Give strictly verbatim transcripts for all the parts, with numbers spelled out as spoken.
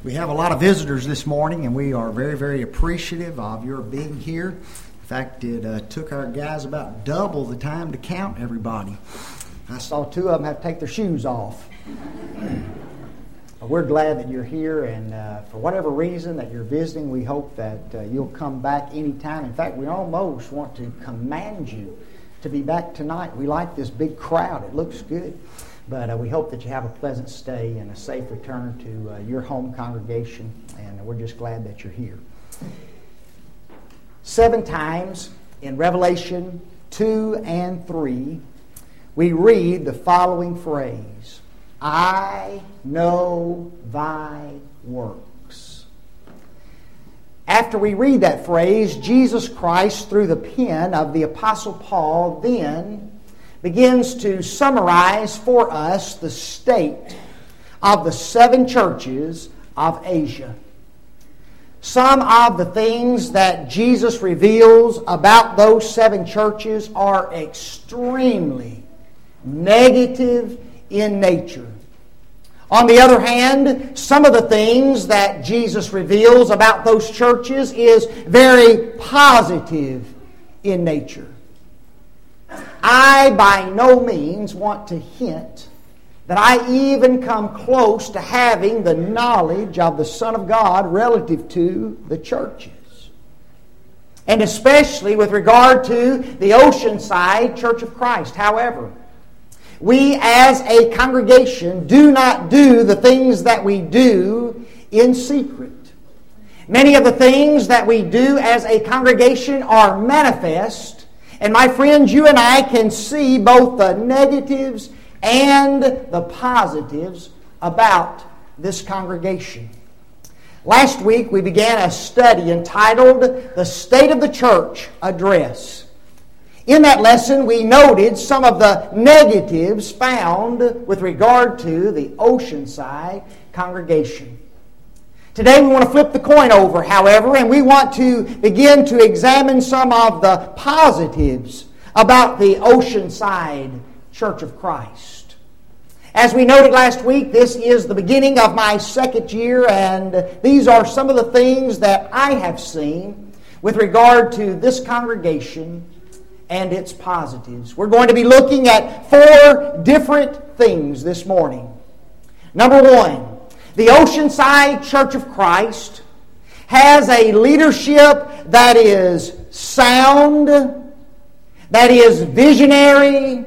We have a lot of visitors this morning, and we are very, very appreciative of your being here. In fact, it uh, took our guys about double the time to count everybody. I saw two of them have to take their shoes off. We're glad that you're here, and uh, for whatever reason that you're visiting, we hope that uh, you'll come back anytime. In fact, we almost want to command you to be back tonight. We like this big crowd. It looks good. But uh, we hope that you have a pleasant stay and a safe return to uh, your home congregation, and we're just glad that you're here. Seven times in Revelation two and three, we read the following phrase, I know thy works. After we read that phrase, Jesus Christ, through the pen of the Apostle Paul, then begins to summarize for us the state of the seven churches of Asia. Some of the things that Jesus reveals about those seven churches are extremely negative in nature. On the other hand, some of the things that Jesus reveals about those churches is very positive in nature. I by no means want to hint that I even come close to having the knowledge of the Son of God relative to the churches. And especially with regard to the Oceanside Church of Christ. However, we as a congregation do not do the things that we do in secret. Many of the things that we do as a congregation are manifest. And my friends, you and I can see both the negatives and the positives about this congregation. Last week we began a study entitled The State of the Church Address. In that lesson we noted some of the negatives found with regard to the Oceanside congregation. Today we want to flip the coin over, however, and we want to begin to examine some of the positives about the Oceanside Church of Christ. As we noted last week, this is the beginning of my second year, and these are some of the things that I have seen with regard to this congregation and its positives. We're going to be looking at four different things this morning. Number one, the Oceanside Church of Christ has a leadership that is sound, that is visionary,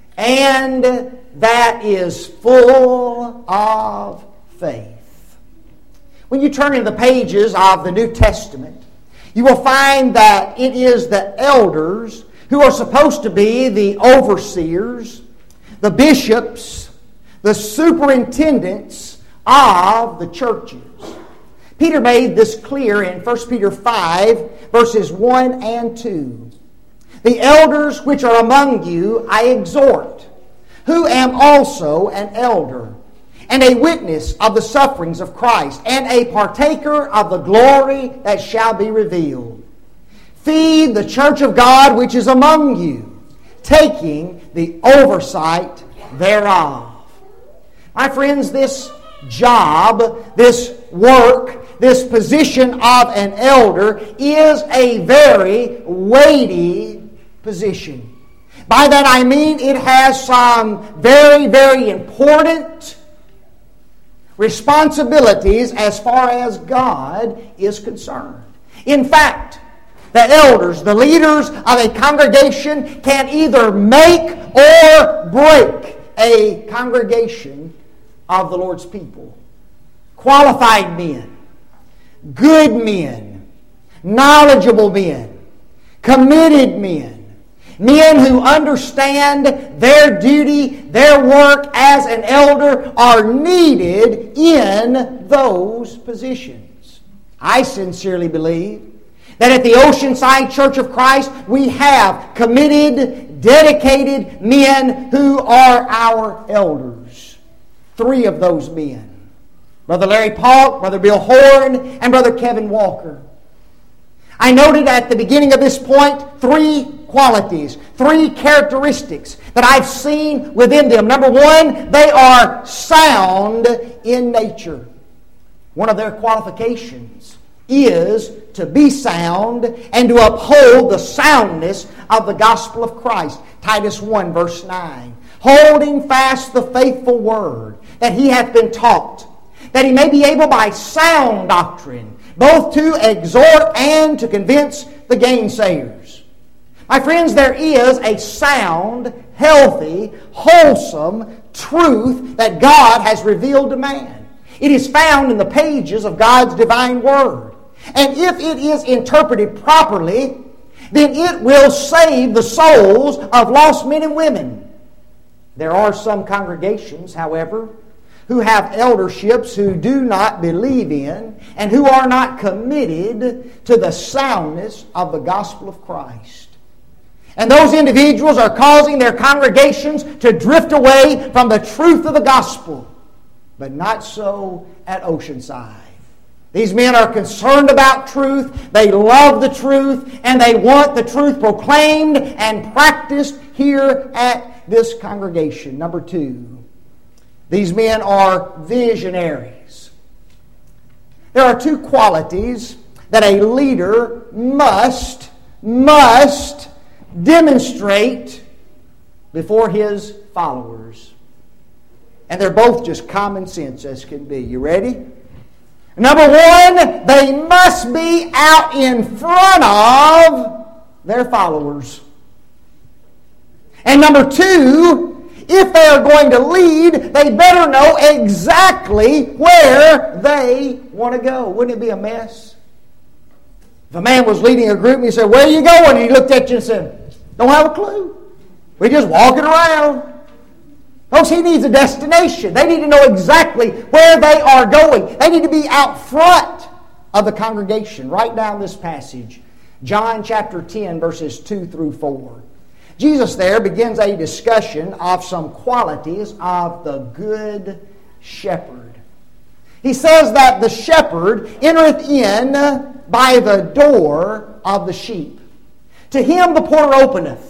and that is full of faith. When you turn into the pages of the New Testament, you will find that it is the elders who are supposed to be the overseers, the bishops, the superintendents of the churches. Peter made this clear in First Peter five, verses one and two. The elders which are among you I exhort, who am also an elder, and a witness of the sufferings of Christ, and a partaker of the glory that shall be revealed. Feed the church of God which is among you, taking the oversight thereof. My friends, this job, this work, this position of an elder is a very weighty position. By that I mean it has some very, very important responsibilities as far as God is concerned. In fact, the elders, the leaders of a congregation can either make or break a congregation of the Lord's people. Qualified men, good men, knowledgeable men, committed men, men who understand their duty, their work as an elder are needed in those positions. I sincerely believe that at the Oceanside Church of Christ we have committed, dedicated men who are our elders. Three of those men. Brother Larry Paulk, Brother Bill Horn, and Brother Kevin Walker. I noted at the beginning of this point three qualities, three characteristics that I've seen within them. Number one, they are sound in nature. one of their qualifications is to be sound and to uphold the soundness of the gospel of Christ. Titus one verse nine. Holding fast the faithful word that he hath been taught, that he may be able by sound doctrine both to exhort and to convince the gainsayers. My friends, there is a sound, healthy, wholesome truth that God has revealed to man. It is found in the pages of God's divine word. And if it is interpreted properly, then it will save the souls of lost men and women. There are some congregations, however, who have elderships who do not believe in and who are not committed to the soundness of the gospel of Christ. And those individuals are causing their congregations to drift away from the truth of the gospel. But not so at Oceanside. These men are concerned about truth, they love the truth, and they want the truth proclaimed and practiced here at this congregation. Number two, these men are visionaries. There are two qualities that a leader must, must demonstrate before his followers. And they're both just common sense as can be. You ready? Number one, they must be out in front of their followers. And number two, if they are going to lead, they better know exactly where they want to go. Wouldn't it be a mess? If a man was leading a group and he said, "Where are you going?" And he looked at you and said, "Don't have a clue. We're just walking around." Folks, he needs a destination. They need to know exactly where they are going. They need to be out front of the congregation. Write down this passage. John chapter ten, verses two through four. Jesus there begins a discussion of some qualities of the good shepherd. He says that the shepherd entereth in by the door of the sheep. To him the porter openeth.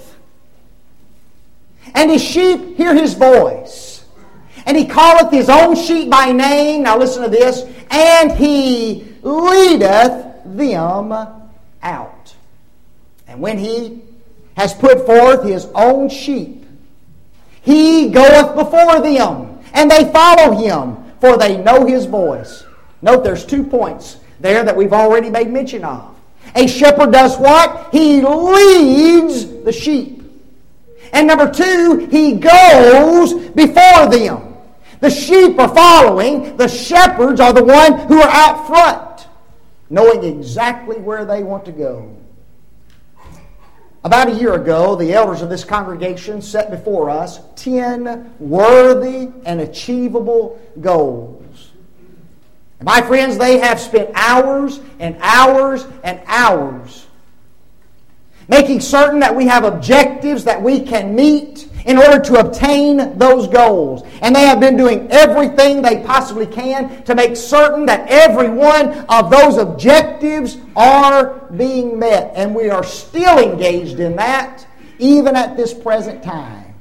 And his sheep hear his voice. And he calleth his own sheep by name. Now listen to this. And he leadeth them out. And when he has put forth his own sheep, he goeth before them. And they follow him, for they know his voice. Note there's two points there that we've already made mention of. A shepherd does what? He leads the sheep. And number two, he goes before them. The sheep are following. The shepherds are the ones who are out front, knowing exactly where they want to go. About a year ago, the elders of this congregation set before us ten worthy and achievable goals. And my friends, they have spent hours and hours and hours making certain that we have objectives that we can meet in order to obtain those goals. And they have been doing everything they possibly can to make certain that every one of those objectives are being met. And we are still engaged in that, even at this present time.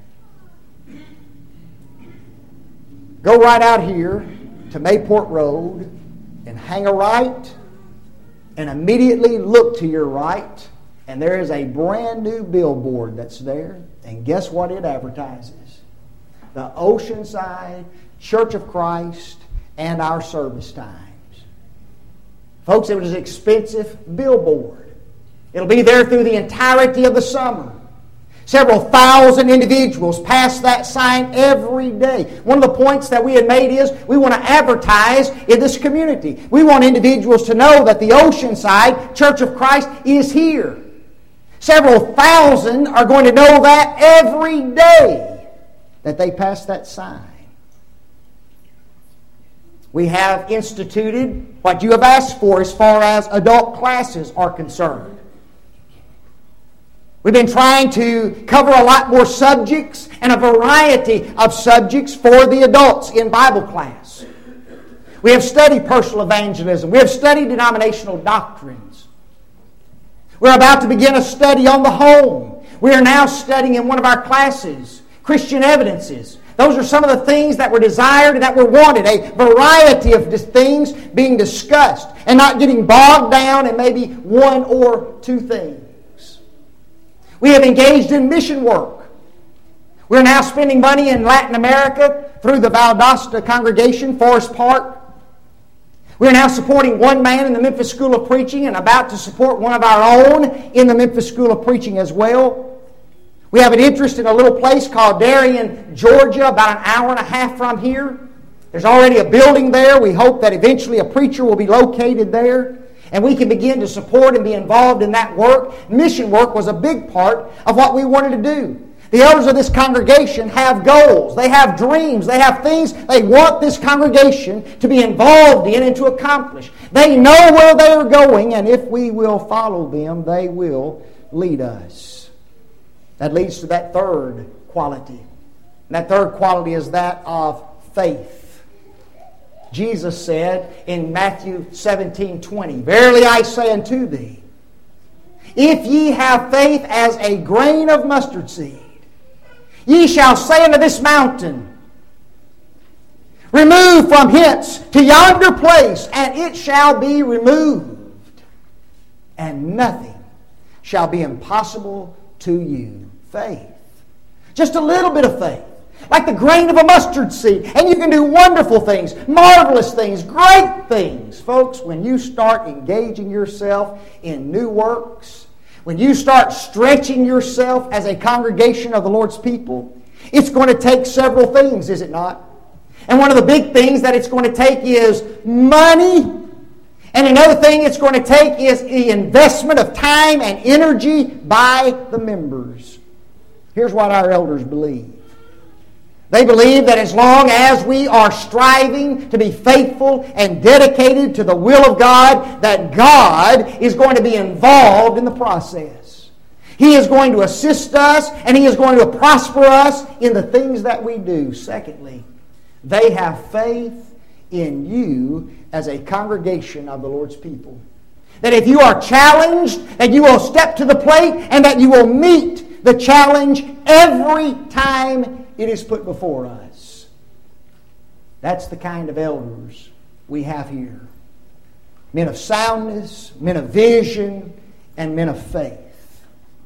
Go right out here to Mayport Road and hang a right and immediately look to your right. And there is a brand new billboard that's there. And guess what it advertises? The Oceanside Church of Christ and our service times. Folks, it was an expensive billboard. It'll be there through the entirety of the summer. Several thousand individuals pass that sign every day. One of the points that we had made is we want to advertise in this community. We want individuals to know that the Oceanside Church of Christ is here. Several thousand are going to know that every day that they pass that sign. We have instituted what you have asked for as far as adult classes are concerned. We've been trying to cover a lot more subjects and a variety of subjects for the adults in Bible class. We have studied personal evangelism. We have studied denominational doctrines. We're about to begin a study on the home. We are now studying in one of our classes Christian evidences Those are some of the things that were desired and that were wanted. A variety of dis- things being discussed and not getting bogged down in maybe one or two things. We have engaged in mission work. We're now spending money in Latin America through the Valdosta congregation, Forest Park. We're now supporting one man in the Memphis School of Preaching and about to support one of our own in the Memphis School of Preaching as well. We have an interest in a little place called Darien, Georgia, about an hour and a half from here. There's already a building there. We hope that eventually a preacher will be located there, and we can begin to support and be involved in that work. Mission work was a big part of what we wanted to do. The elders of this congregation have goals. They have dreams. They have things they want this congregation to be involved in and to accomplish. They know where they are going, and if we will follow them, they will lead us. That leads to that third quality. And that third quality is that of faith. Jesus said in Matthew seventeen twenty, "Verily I say unto thee, if ye have faith as a grain of mustard seed, ye shall say unto this mountain, Remove from hence to yonder place, and it shall be removed. And nothing shall be impossible to you." Faith. Just a little bit of faith. Like the grain of a mustard seed. And you can do wonderful things, marvelous things, great things. Folks, when you start engaging yourself in new works, when you start stretching yourself as a congregation of the Lord's people, it's going to take several things, is it not? And one of the big things that it's going to take is money. And another thing it's going to take is the investment of time and energy by the members. Here's what our elders believe. They believe that as long as we are striving to be faithful and dedicated to the will of God, that God is going to be involved in the process. He is going to assist us, and He is going to prosper us in the things that we do. Secondly, they have faith in you as a congregation of the Lord's people. That if you are challenged, that you will step to the plate and that you will meet the challenge every time it is put before us. That's the kind of elders we have here. Men of soundness, men of vision, and men of faith.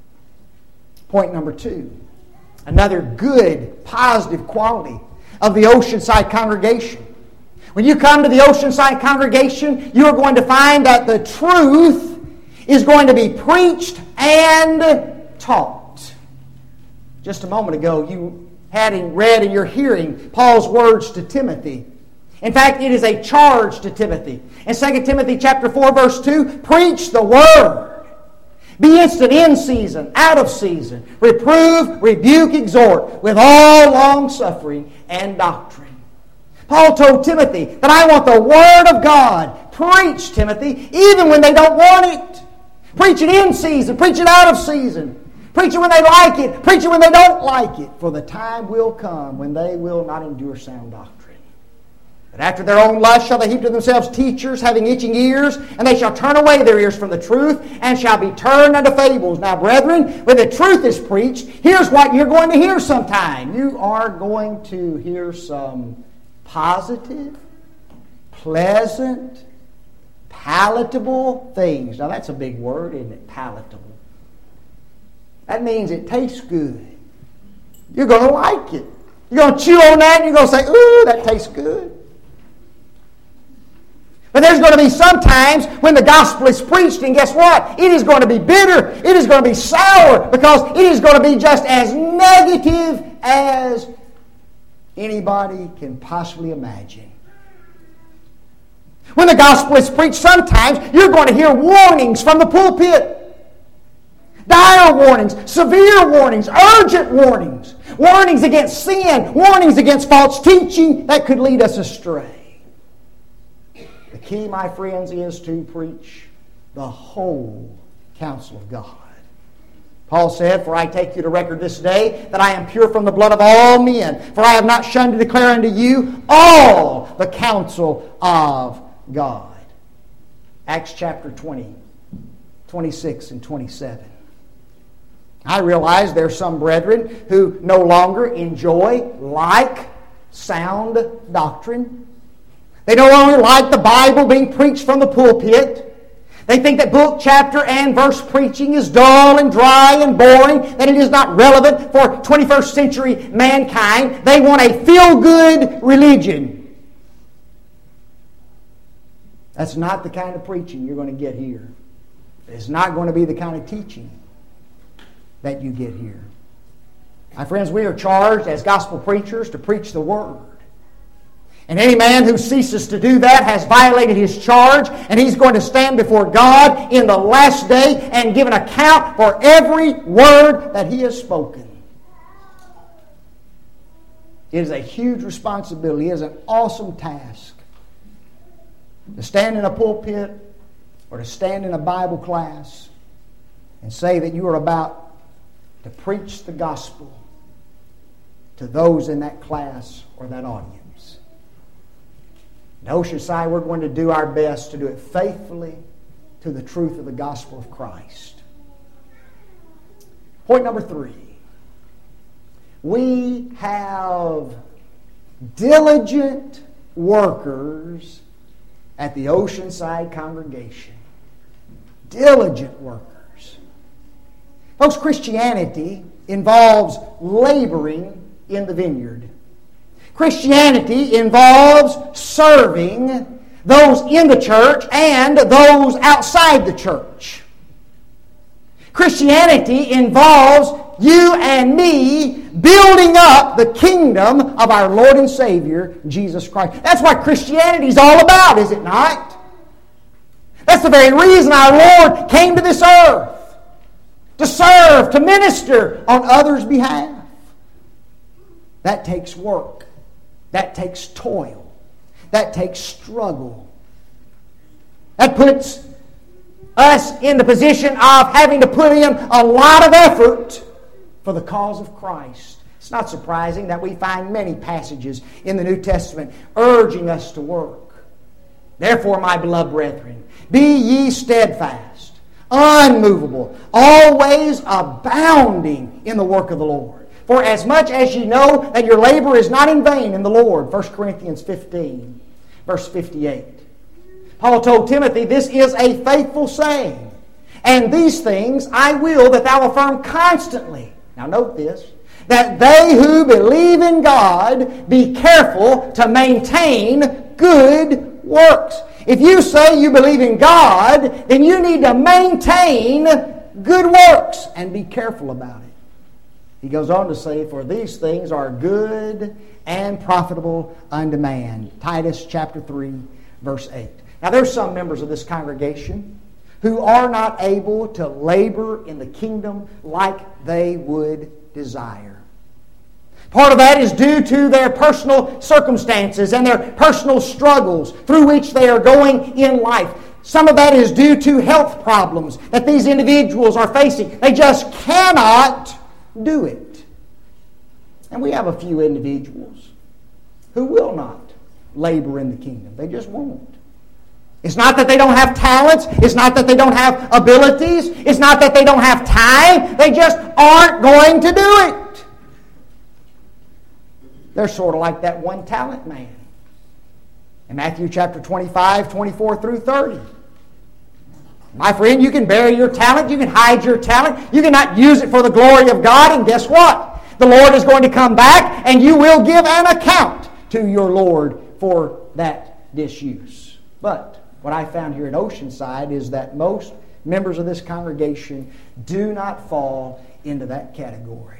Point number two. Another good, positive quality of the Oceanside congregation. When you come to the Oceanside congregation, you are going to find that the truth is going to be preached and taught. Just a moment ago, you had read and you're hearing Paul's words to Timothy. In fact, it is a charge to Timothy. In Second Timothy chapter four, verse two, preach the word. Be instant in season, out of season. Reprove, rebuke, exhort with all long suffering and doctrine. Paul told Timothy that I want the Word of God. Preach, Timothy, even when they don't want it. Preach it in season. Preach it out of season. Preach it when they like it. Preach it when they don't like it. For the time will come when they will not endure sound doctrine. But after their own lust shall they heap to themselves teachers having itching ears, and they shall turn away their ears from the truth, and shall be turned unto fables. Now, brethren, when the truth is preached, here's what you're going to hear sometime. You are going to hear some positive, pleasant, palatable things. Now, that's a big word, isn't it? Palatable. That means it tastes good. You're going to like it. You're going to chew on that and you're going to say, ooh, that tastes good. But there's going to be some times when the gospel is preached, and guess what? It is going to be bitter. It is going to be sour, because it is going to be just as negative as anybody can possibly imagine. When the gospel is preached, sometimes you're going to hear warnings from the pulpit. Dire warnings, severe warnings, urgent warnings. Warnings against sin, warnings against false teaching that could lead us astray. The key, my friends, is to preach the whole counsel of God. Paul said, "For I take you to record this day that I am pure from the blood of all men. For I have not shunned to declare unto you all the counsel of God." Acts chapter twenty, twenty-six and twenty-seven. I realize there are some brethren who no longer enjoy, like, sound doctrine. They no longer like the Bible being preached from the pulpit. They think that book, chapter, and verse preaching is dull and dry and boring, that it is not relevant for twenty-first century mankind. They want a feel-good religion. That's not the kind of preaching you're going to get here. It's not going to be the kind of teaching that you get here. My friends, we are charged as gospel preachers to preach the Word. And any man who ceases to do that has violated his charge, and he's going to stand before God in the last day and give an account for every word that he has spoken. It is a huge responsibility. It is an awesome task to stand in a pulpit or to stand in a Bible class and say that you are about to preach the gospel to those in that class or that audience. In Oceanside, we're going to do our best to do it faithfully to the truth of the gospel of Christ. Point number three. We have diligent workers at the Oceanside congregation. Diligent workers. Folks, Christianity involves laboring in the vineyard. Christianity involves serving those in the church and those outside the church. Christianity involves you and me building up the kingdom of our Lord and Savior, Jesus Christ. That's what Christianity is all about, is it not? That's the very reason our Lord came to this earth. To serve, to minister on others' behalf. That takes work. That takes toil. That takes struggle. That puts us in the position of having to put in a lot of effort for the cause of Christ. It's not surprising that we find many passages in the New Testament urging us to work. Therefore, my beloved brethren, be ye steadfast, unmovable, always abounding in the work of the Lord. For as much as ye know that your labor is not in vain in the Lord. First Corinthians fifteen, verse fifty-eight. Paul told Timothy, this is a faithful saying. And these things I will that thou affirm constantly. Now note this. That they who believe in God be careful to maintain good works. If you say you believe in God, then you need to maintain good works and be careful about it. He goes on to say, for these things are good and profitable unto man. Titus chapter three, verse eight. Now there's some members of this congregation who are not able to labor in the kingdom like they would desire. Part of that is due to their personal circumstances and their personal struggles through which they are going in life. Some of that is due to health problems that these individuals are facing. They just cannot do it. And we have a few individuals who will not labor in the kingdom. They just won't. It's not that they don't have talents. It's not that they don't have abilities. It's not that they don't have time. They just aren't going to do it. They're sort of like that one talent man in Matthew chapter twenty-five, twenty-four through thirty. My friend, you can bury your talent. You can hide your talent. You cannot use it for the glory of God. And guess what? The Lord is going to come back and you will give an account to your Lord for that disuse. But what I found here in Oceanside is that most members of this congregation do not fall into that category.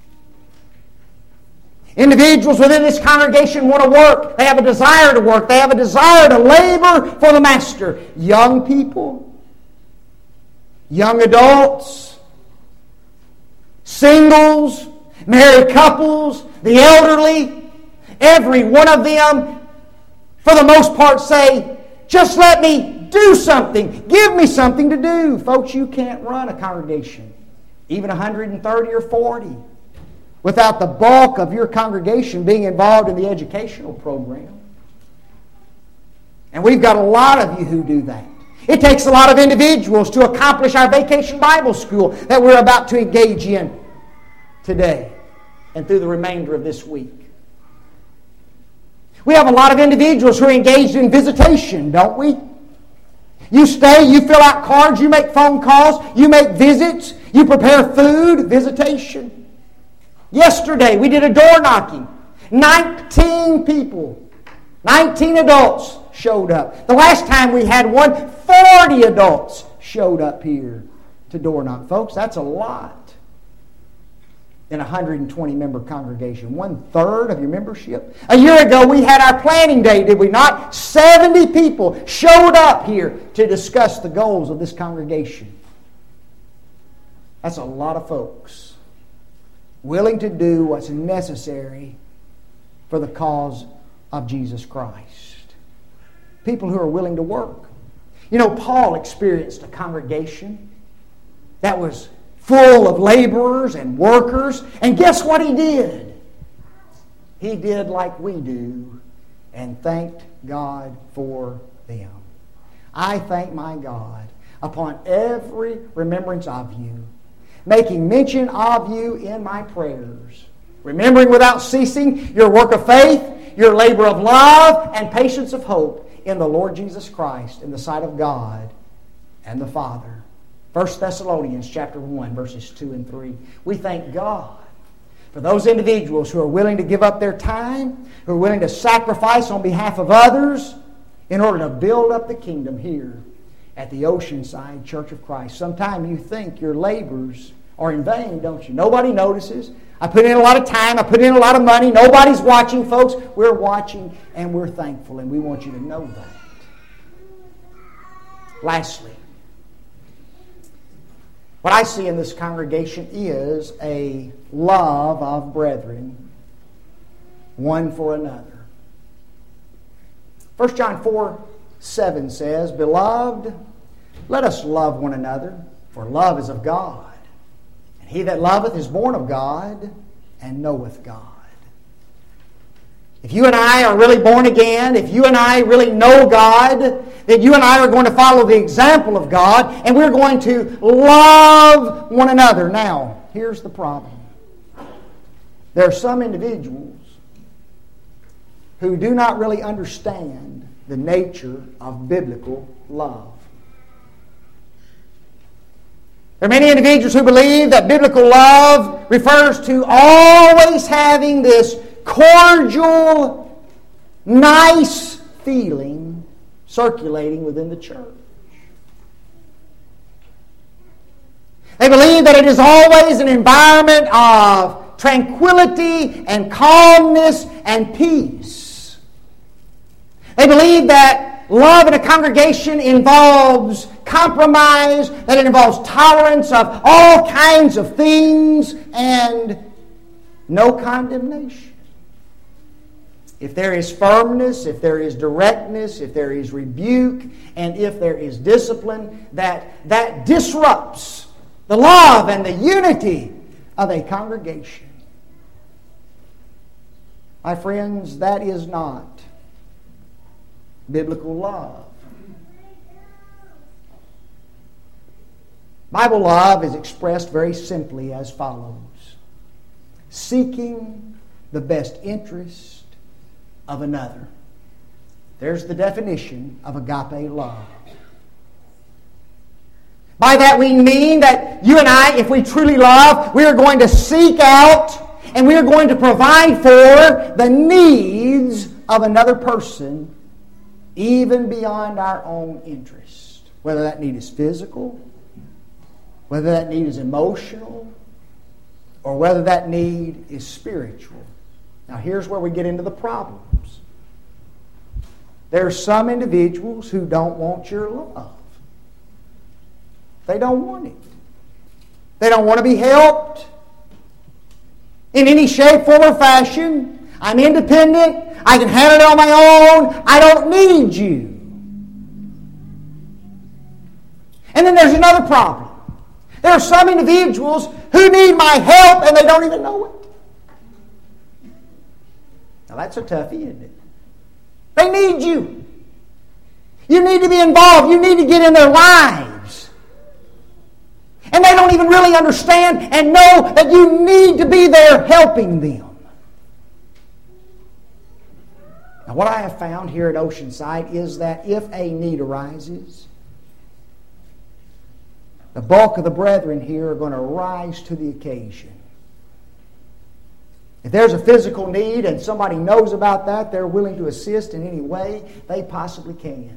Individuals within this congregation want to work. They have a desire to work. They have a desire to labor for the Master. Young people, young adults, singles, married couples, the elderly, every one of them, for the most part, say, just let me do something. Give me something to do. Folks, you can't run a congregation, even one hundred thirty or forty, without the bulk of your congregation being involved in the educational program. And we've got a lot of you who do that. It takes a lot of individuals to accomplish our Vacation Bible School that we're about to engage in today and through the remainder of this week. We have a lot of individuals who are engaged in visitation, don't we? You stay, you fill out cards, you make phone calls, you make visits, you prepare food, visitation. Yesterday we did a door knocking. nineteen people, nineteen adults showed up. The last time we had one, forty adults showed up here to door knock. Folks, that's a lot in a one hundred twenty member congregation. One third of your membership. A year ago we had our planning day, did we not? seventy people showed up here to discuss the goals of this congregation. That's a lot of folks willing to do what's necessary for the cause of Jesus Christ. People who are willing to work. You know, Paul experienced a congregation that was full of laborers and workers. And guess what he did? He did like we do and thanked God for them. I thank my God upon every remembrance of you, making mention of you in my prayers, remembering without ceasing your work of faith, your labor of love, and patience of hope in the Lord Jesus Christ in the sight of God and the Father. First Thessalonians chapter one, verses two and three. We thank God for those individuals who are willing to give up their time, who are willing to sacrifice on behalf of others in order to build up the kingdom here at the Oceanside Church of Christ. Sometimes you think your labors are in vain, don't you? Nobody notices. I put in a lot of time. I put in a lot of money. Nobody's watching, folks. We're watching and we're thankful, and we want you to know that. Lastly, what I see in this congregation is a love of brethren, one for another. First John four seven says, Beloved, let us love one another, for love is of God. And he that loveth is born of God and knoweth God. If you and I are really born again, if you and I really know God, then you and I are going to follow the example of God, and we're going to love one another. Now, here's the problem. There are some individuals who do not really understand the nature of biblical love. There are many individuals who believe that biblical love refers to always having this cordial, nice feeling circulating within the church. They believe that it is always an environment of tranquility and calmness and peace. They believe that love in a congregation involves compromise, that it involves tolerance of all kinds of things, and no condemnation. If there is firmness, if there is directness, if there is rebuke, and if there is discipline, that, that disrupts the love and the unity of a congregation. My friends, that is not biblical love. Bible love is expressed very simply as follows: seeking the best interest of another. There's the definition of agape love. By that we mean that you and I, if we truly love, we are going to seek out and we are going to provide for the needs of another person, even beyond our own interest. Whether that need is physical, whether that need is emotional, or whether that need is spiritual. Now here's where we get into the problems. There are some individuals who don't want your love. They don't want it. They don't want to be helped in any shape, form, or fashion. I'm independent. I can handle it on my own. I don't need you. And then there's another problem. There are some individuals who need my help and they don't even know it. Now that's a toughie, isn't it? They need you. You need to be involved. You need to get in their lives. And they don't even really understand and know that you need to be there helping them. Now, what I have found here at Oceanside is that if a need arises, the bulk of the brethren here are going to rise to the occasion. If there's a physical need and somebody knows about that, they're willing to assist in any way they possibly can.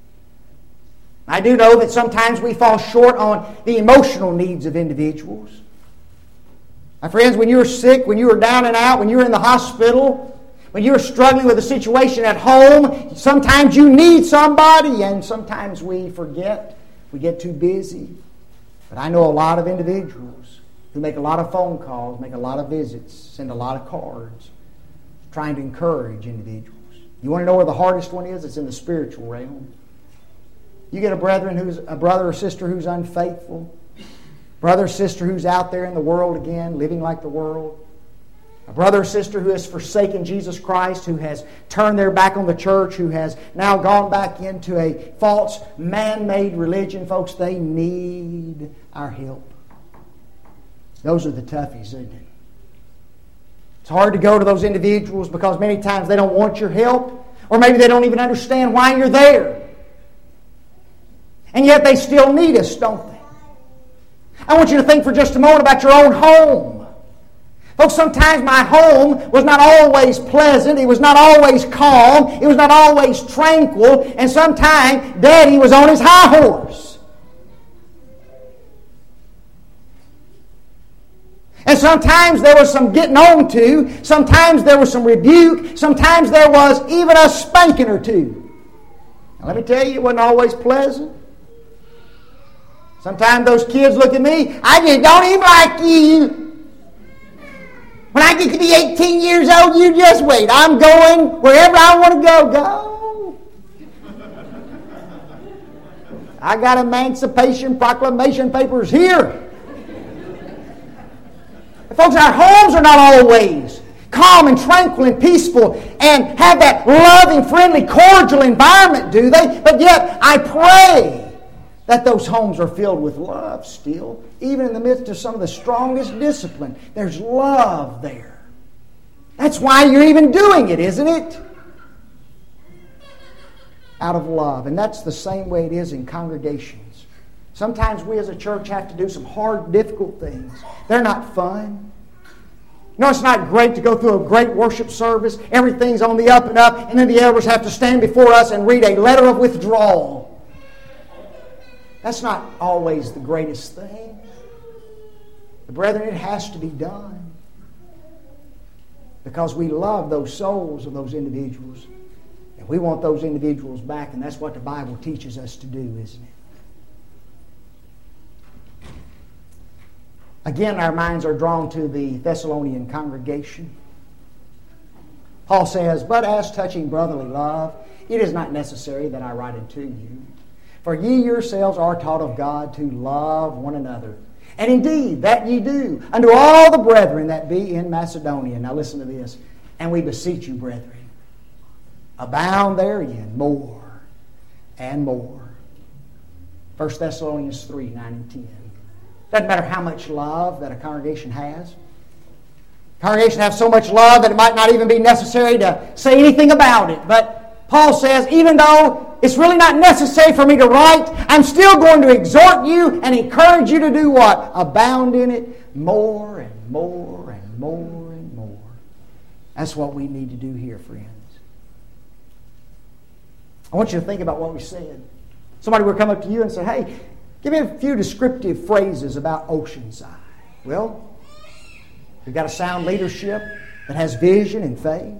I do know that sometimes we fall short on the emotional needs of individuals. My friends, when you're sick, when you are down and out, when you're in the hospital, when you're struggling with a situation at home, sometimes you need somebody, and sometimes we forget. We get too busy. But I know a lot of individuals who make a lot of phone calls, make a lot of visits, send a lot of cards, trying to encourage individuals. You want to know where the hardest one is? It's in the spiritual realm. You get a brethren who's a brother or sister who's unfaithful, brother or sister who's out there in the world again, living like the world, a brother or sister who has forsaken Jesus Christ, who has turned their back on the church, who has now gone back into a false man-made religion. Folks, they need our help. Those are the toughies, isn't it? It's hard to go to those individuals because many times they don't want your help, or maybe they don't even understand why you're there. And yet they still need us, don't they? I want you to think for just a moment about your own home. Folks, sometimes my home was not always pleasant. It was not always calm. It was not always tranquil. And sometimes Daddy was on his high horse. And sometimes there was some getting on to. Sometimes there was some rebuke. Sometimes there was even a spanking or two. Now, let me tell you, it wasn't always pleasant. Sometimes those kids look at me, I just don't even like you. When I get to be eighteen years old, you just wait. I'm going wherever I want to go. Go. I got Emancipation Proclamation papers here. Folks, our homes are not always calm and tranquil and peaceful and have that loving, friendly, cordial environment, do they? But yet, I pray that those homes are filled with love still. Even in the midst of some of the strongest discipline, there's love there. That's why you're even doing it, isn't it? Out of love. And that's the same way it is in congregations. Sometimes we as a church have to do some hard, difficult things. They're not fun. You know, it's not great to go through a great worship service. Everything's on the up and up, and then the elders have to stand before us and read a letter of withdrawal. That's not always the greatest thing. But brethren, it has to be done. Because we love those souls of those individuals. And we want those individuals back, and that's what the Bible teaches us to do, isn't it? Again, our minds are drawn to the Thessalonian congregation. Paul says, "But as touching brotherly love, it is not necessary that I write it to you. For ye yourselves are taught of God to love one another. And indeed, that ye do, unto all the brethren that be in Macedonia." Now listen to this. "And we beseech you, brethren, abound therein more and more." First Thessalonians three, nine and ten. Doesn't matter how much love that a congregation has. A congregation has so much love that it might not even be necessary to say anything about it. But Paul says, even though it's really not necessary for me to write, I'm still going to exhort you and encourage you to do what? Abound in it more and more and more and more. That's what we need to do here, friends. I want you to think about what we said. Somebody would come up to you and say, "Hey, give me a few descriptive phrases about Oceanside." Well, we've got a sound leadership that has vision and faith.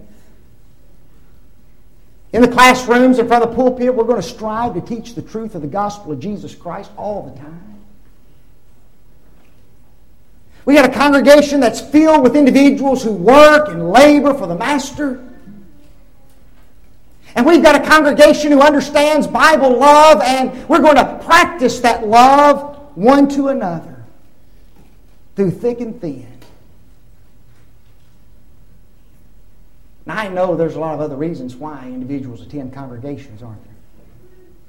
In the classrooms, in front of the pulpit, we're going to strive to teach the truth of the gospel of Jesus Christ all the time. We got a congregation that's filled with individuals who work and labor for the Master. And we've got a congregation who understands Bible love, and we're going to practice that love one to another through thick and thin. Now, I know there's a lot of other reasons why individuals attend congregations, aren't there?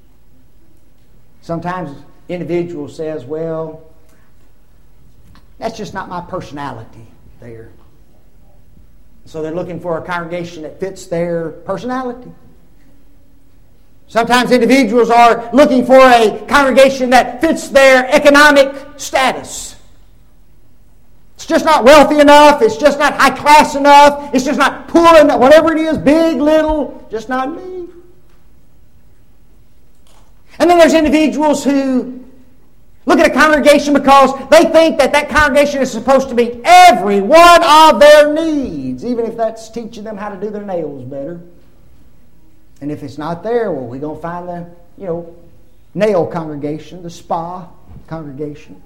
Sometimes individual says, well, that's just not my personality there. So they're looking for a congregation that fits their personality. Sometimes individuals are looking for a congregation that fits their economic status. It's just not wealthy enough. It's just not high class enough. It's just not poor enough. Whatever it is, big, little, just not me. And then there's individuals who look at a congregation because they think that that congregation is supposed to meet every one of their needs, even if that's teaching them how to do their nails better. And if it's not there, well, we're going to find the, you know, nail congregation, the spa congregation.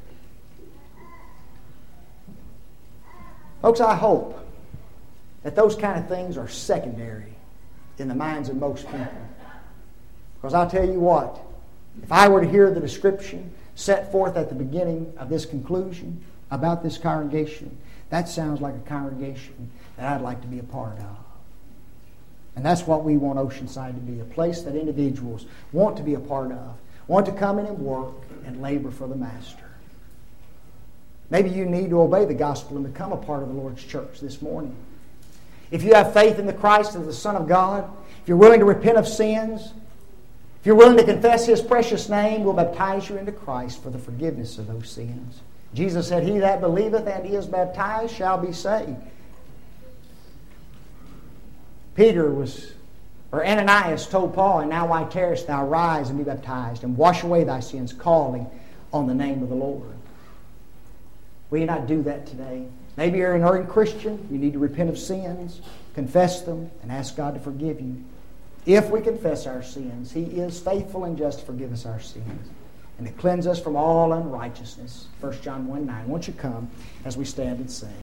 Folks, I hope that those kind of things are secondary in the minds of most people. Because I'll tell you what, if I were to hear the description set forth at the beginning of this conclusion about this congregation, that sounds like a congregation that I'd like to be a part of. And that's what we want Oceanside to be, a place that individuals want to be a part of, want to come in and work and labor for the Master. Maybe you need to obey the gospel and become a part of the Lord's church this morning. If you have faith in the Christ as the Son of God, if you're willing to repent of sins, if you're willing to confess His precious name, we'll baptize you into Christ for the forgiveness of those sins. Jesus said, "He that believeth and is baptized shall be saved." Peter was, or Ananias told Paul, "And now why tarriest thou? Rise and be baptized, and wash away thy sins, calling on the name of the Lord." Will you not do that today? Maybe you're an erring Christian. You need to repent of sins, confess them, and ask God to forgive you. If we confess our sins, He is faithful and just to forgive us our sins and to cleanse us from all unrighteousness. First John one nine. Won't you come as we stand and sing?